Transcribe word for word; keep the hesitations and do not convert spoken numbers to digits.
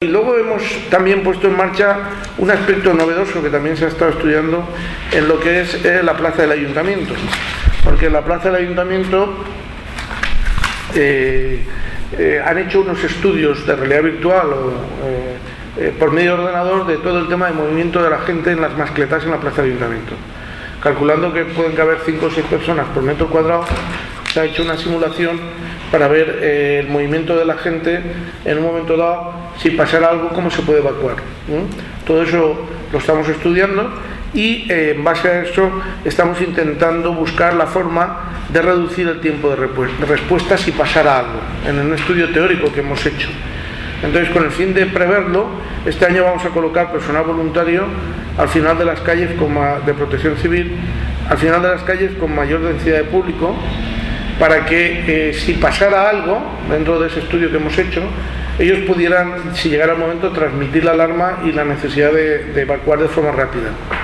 luego hemos también puesto en marcha un aspecto novedoso que también se ha estado estudiando en lo que es eh, la plaza del ayuntamiento, porque en la plaza del ayuntamiento eh, eh, han hecho unos estudios de realidad virtual o, eh, eh, por medio de ordenador de todo el tema de movimiento de la gente en las mascletas en la plaza del ayuntamiento, calculando que pueden caber cinco o seis personas por metro cuadrado. Se ha hecho una simulación para ver eh, el movimiento de la gente en un momento dado, si pasara algo, cómo se puede evacuar. ¿eh? Todo eso lo estamos estudiando y eh, en base a eso estamos intentando buscar la forma de reducir el tiempo de, de respuesta si pasara algo, en un estudio teórico que hemos hecho. Entonces, con el fin de preverlo, este año vamos a colocar personal voluntario al final de las calles con ma- de protección civil, al final de las calles con mayor densidad de público, para que eh, si pasara algo dentro de ese estudio que hemos hecho, ellos pudieran, si llegara el momento, transmitir la alarma y la necesidad de, de evacuar de forma rápida.